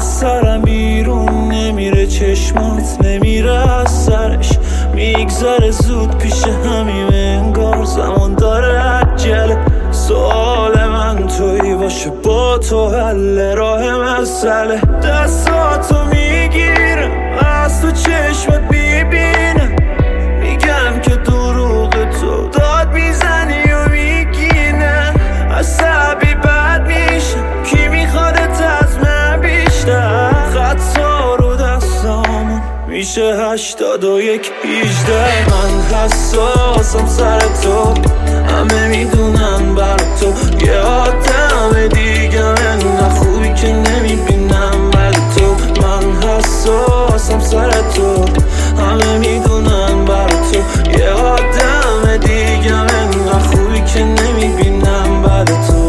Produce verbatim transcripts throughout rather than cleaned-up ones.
از سرم بیرون نمیره، چشمات نمیره از سرش، میگذره زود پیش همیم، انگار زمان داره عجله. سوال من تویی باشه، با تو حل راه مسئله. دستاتو میگیرم از تو چشمت میبینم، میگم که دروغ تو داد میزنی و میگی نه. عصبی بد میشم، کی میخوادت از من بیشتر؟ خطا رو دستامون میشه هشتاد و یک هیجده. من حساسم سر تو، همه میدونن بر تو یه آدم دیگه، انقدر خوبی که نمیبینم بر تو. من حساسم سر تو، همه میدونن بر تو یه آدم دیگه، انقدر خوبی که نمیبینم بر تو.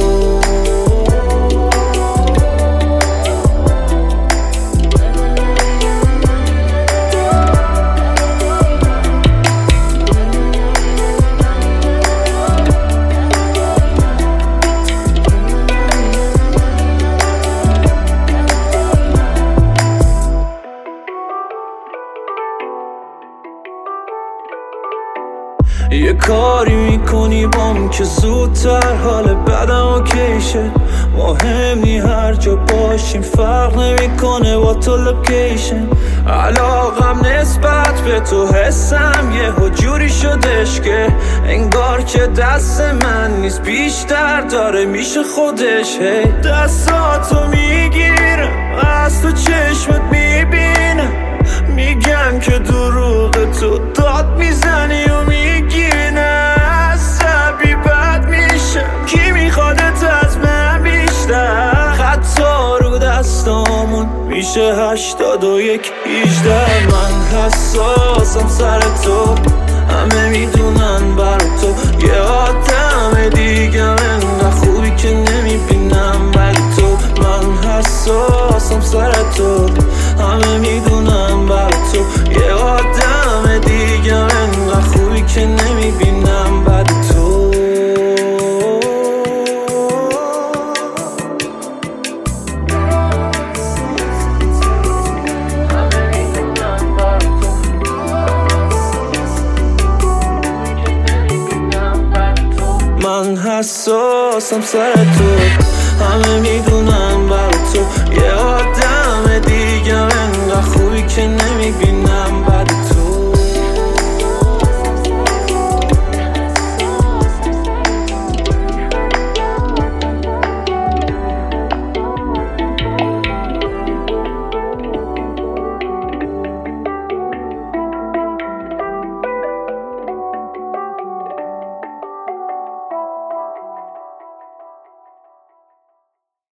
یه کاری میکنی بام که زودتر حال بدم اوکی شه. مهم نی هر جا باشیم، فرق نمیکنه با تو لوکیشن. علاقم نسبت به تو حسم یه جوری شدش که انگار که دست من نیست، بیشتر داره میشه خودش. هی دستاتو میگیرم از تو چشمت میبینم، میگم که دروغ تو داد میزنی و میگی نه. عصبی بد میشم، کی میخوادت از من بیشتر؟ خطا رو دستامون میشه هشتاد و یک هیجده. من حساسم سر تو، همه میدونن بر تو یه آدم دیگه، انقدر خوبی که نمیبینم بر تو. من حساسم سر تو، همه میدونن بر تو یه آدم دیگه، انقدر خوبی که نمیبینم بر تو. من حساسم سر تو، همه میدونن بر تو یه آدم دیگه، انقدر خوبی که نمیبینم.